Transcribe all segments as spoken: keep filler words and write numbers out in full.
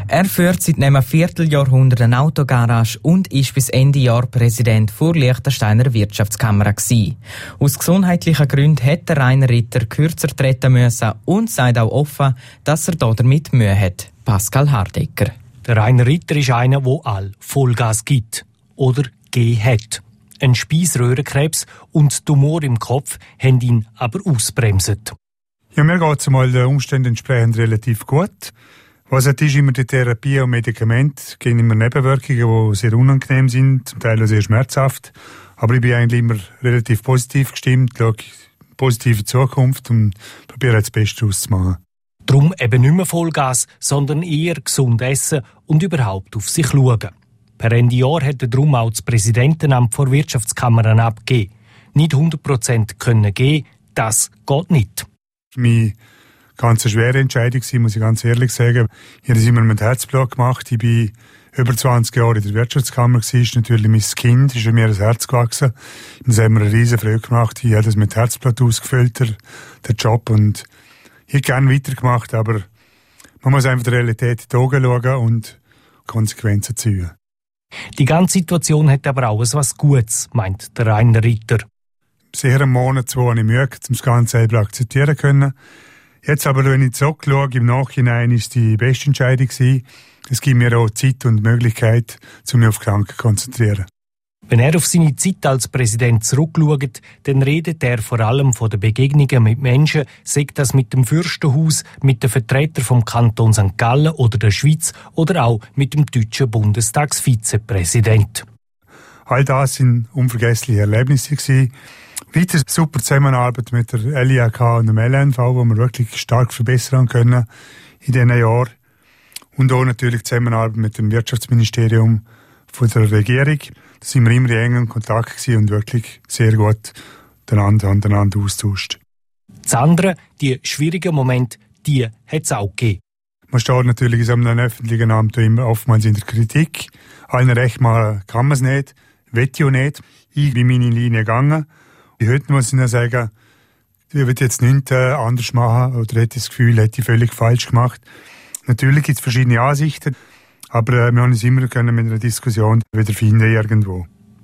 Er führt seit einem Vierteljahrhundert eine Autogarage und ist bis Ende Jahr Präsident der Liechtensteiner Wirtschaftskammer gewesen. Aus gesundheitlichen Gründen hätte Rainer Ritter kürzer treten müssen und sagt auch offen, dass er damit Mühe hat. Pascal Hardecker. Der Rainer Ritter ist einer, der all Vollgas gibt. Oder gegeben hat. Ein Speiseröhrenkrebs und Tumor im Kopf haben ihn aber ausbremset. Ja, mir geht es mal den Umständen entsprechend relativ gut. Was es ist, immer die Therapie und Medikamente gehen immer Nebenwirkungen, die sehr unangenehm sind, zum Teil auch sehr schmerzhaft. Aber ich bin eigentlich immer relativ positiv gestimmt, schaue positive Zukunft und probiere das Beste auszumachen. Darum eben nicht mehr Vollgas, sondern eher gesund essen und überhaupt auf sich schauen. Per Ende Jahr hätte darum auch das Präsidentenamt vor Wirtschaftskammern abgegeben. Nicht hundert Prozent können gehen, das geht nicht. Für mich ganz eine schwere Entscheidung, muss ich ganz ehrlich sagen. Ich habe das immer mit Herzblut gemacht. Ich bin über zwanzig Jahre in der Wirtschaftskammer gewesen. Ist natürlich mein Kind, ist mir das Herz gewachsen. Das hat mir eine riesen Freude gemacht. Ich habe das mit Herzblut ausgefüllt, der, der Job. Und ich hätte gerne weitergemacht, aber man muss einfach der Realität in die Augen schauen und Konsequenzen ziehen. Die ganze Situation hat aber auch etwas Gutes, meint der Rainer Ritter. Sicher einen Monat, zwei habe ich Mühe, um das Ganze selber akzeptieren können. Jetzt aber, wenn ich zurückschaue, im Nachhinein ist die beste Entscheidung gewesen. Es gibt mir auch Zeit und Möglichkeit, um mich auf die Kranken zu konzentrieren. Wenn er auf seine Zeit als Präsident zurückschaut, dann redet er vor allem von den Begegnungen mit Menschen, sei das mit dem Fürstenhaus, mit den Vertretern vom Kanton Sankt Gallen oder der Schweiz oder auch mit dem deutschen Bundestagsvizepräsident. All das sind unvergessliche Erlebnisse gewesen. Weiter super Zusammenarbeit mit der L I A K und dem L N V, wo wir wirklich stark verbessern können in diesen Jahren. Und auch natürlich Zusammenarbeit mit dem Wirtschaftsministerium von der Regierung. Da sind wir immer in engem Kontakt gewesen und wirklich sehr gut miteinander, miteinander austauscht. Das andere, die schwierigen Momente, die hat es auch gegeben. Man steht natürlich in so einem öffentlichen Amt immer oftmals in der Kritik. Allen recht machen kann man es nicht, will ich auch nicht. Ich bin meine Linie gegangen. Heute muss ich noch sagen, ich würde jetzt nichts anders machen oder hätte das Gefühl, hätte ich völlig falsch gemacht. Natürlich gibt es verschiedene Ansichten, aber wir haben uns immer mit einer Diskussion wiederfinden irgendwo.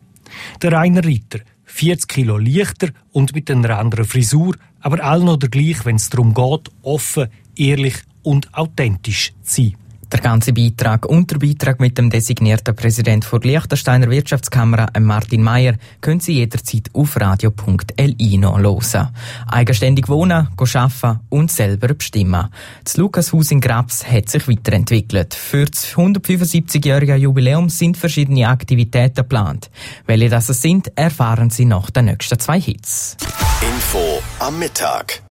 Der Rainer Ritter, vierzig Kilo leichter und mit einer anderen Frisur, aber allen oder gleich, wenn es darum geht, offen, ehrlich und authentisch zu sein. Der ganze Beitrag und der Beitrag mit dem designierten Präsident der Liechtensteiner Wirtschaftskammer, Martin Meyer, können Sie jederzeit auf radio punkt l i hören. Eigenständig wohnen, arbeiten und selber bestimmen. Das Lukashaus in Grabs hat sich weiterentwickelt. Für das hundertfünfundsiebzigjährige Jubiläum sind verschiedene Aktivitäten geplant. Welche das sind, erfahren Sie nach den nächsten zwei Hits. Info am Mittag.